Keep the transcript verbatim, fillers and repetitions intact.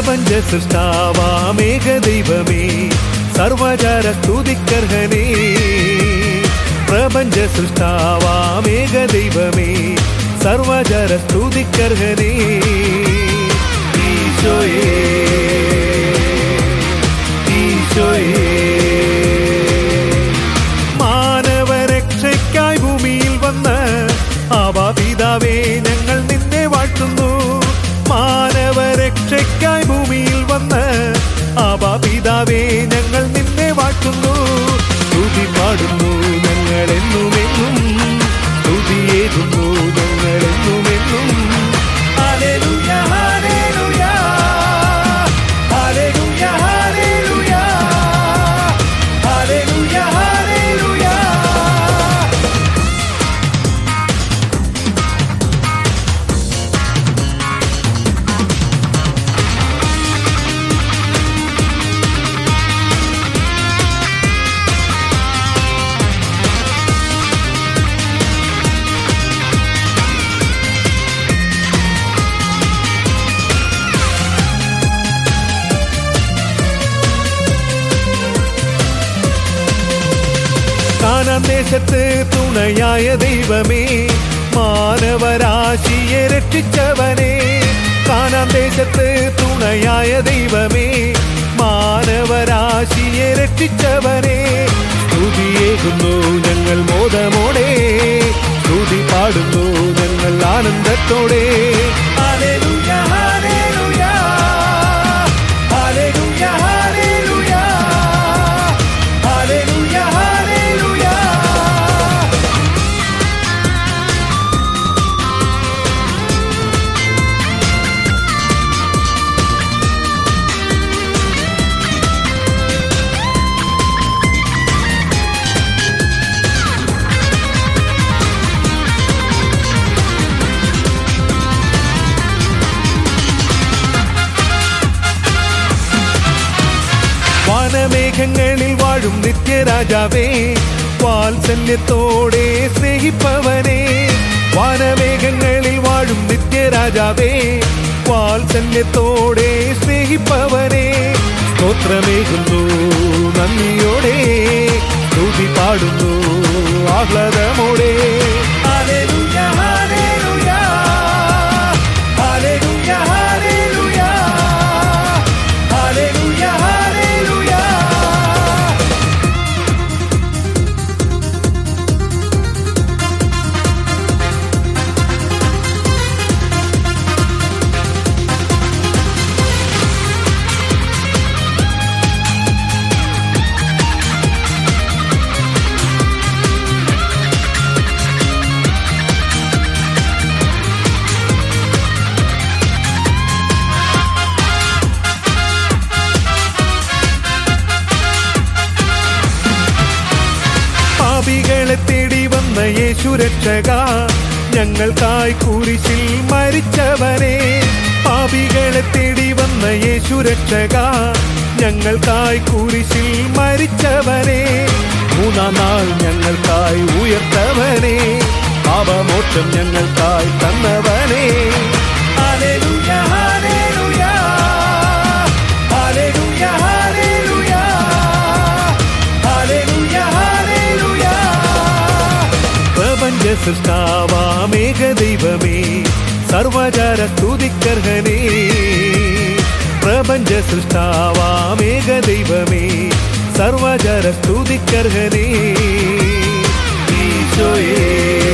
പ്രപഞ്ച സൃഷ്ടാവാമേക ദൈവമേ സർവചര സ്തുതിക്കർഹനേ. പ്രപഞ്ച സൃഷ്ടാവാമേക ദൈവമേ സർവചര സ്തുതിക്കർഹനേ. ഈശോയേ ഈശോയേ മാനവരക്ഷയ്ക്കായി ഭൂമിയിൽ വന്ന് ആബാ പിതാവേ ഞങ്ങൾ നിന്നെ വാഴ്ത്തുന്നു. മാനവരക്ഷയ്ക്കായി ഭൂമിയിൽ വന്ന് ആബാ പിതാവേ ഞങ്ങൾ നിന്നെ വാഴ്ത്തുന്നു. സ്തുതി പാടുന്നു ഞങ്ങൾ എന്നുമെന്നും, സ്തുതിയേകുന്നു ഞങ്ങൾ എന്നുമെന്നും. ഹല്ലേലൂയ ഹല്ലേലൂയ ഹല്ലേലൂയ ഹല്ലേലൂയ ഹല്ലേലൂയ ഹല്ലേലൂയ. കാനാൻ ദേശത്ത് തുണയായ ദൈവമേ മാനവരാശിയെ രക്ഷിച്ചവനേ. കാനാൻ ദേശത്ത് തുണയായ ദൈവമേ മാനവരാശിയെ രക്ഷിച്ചവനേ. സ്തുതിയേകുന്നു ഞങ്ങൾ മോദമോടെ, സ്തുതി പാടുന്നു ഞങ്ങൾ ആനന്ദത്തോടെ. ഹല്ലേലൂയ ഹല്ലേലൂയ ഹല്ലേലൂയ ഹല്ലേലൂയ ഹല്ലേലൂയ ഹല്ലേലൂയ. വാനമേഘങ്ങളിൽ വാഴും നിത്യരാജാവേ വാത്സല്യത്തോടെ സ്നേഹിപ്പവനേ. വാനമേഘങ്ങളിൽ വാഴും നിത്യരാജാവേ വാത്സല്യത്തോടെ സ്നേഹിപ്പവനേ. സ്തോത്രമേകുന്നു നന്ദിയോടെ, സ്തുതി പാടുന്നു ആഹ്ലാദമോടെ. ഹല്ലേലൂയ ഹല്ലേലൂയ ഹല്ലേലൂയ ഹല്ലേലൂയ ഹല്ലേലൂയ ഹല്ലേലൂയ. പാപികളെ തേടി വന്ന യേശു രക്ഷക ഞങ്ങൾക്കായി കുരിശിൽ മരിച്ചവനേ. പാപികളെ തേടി വന്ന യേശു രക്ഷക ഞങ്ങൾക്കായി കുരിശിൽ മരിച്ചവനേ. മൂന്നാം നാൾ ഞങ്ങൾക്കായി ഉയർത്തവനേ, പാപമോക്ഷം ഞങ്ങൾക്കായി തന്നവനേ. ഹല്ലേലൂയ ഹല്ലേലൂയ ഹല്ലേലൂയ ഹല്ലേലൂയ ഹല്ലേലൂയ ഹല്ലേലൂയ. പ്രപഞ്ച സൃഷ്ടാവാമേക ദൈവമേ സർവചര സ്തുതിക്കർഹനേ. പ്രപഞ്ച സൃഷ്ടാവാമേക ദൈവമേ സർവചര സ്തുതിക്കർഹനേ. ഈശോയേ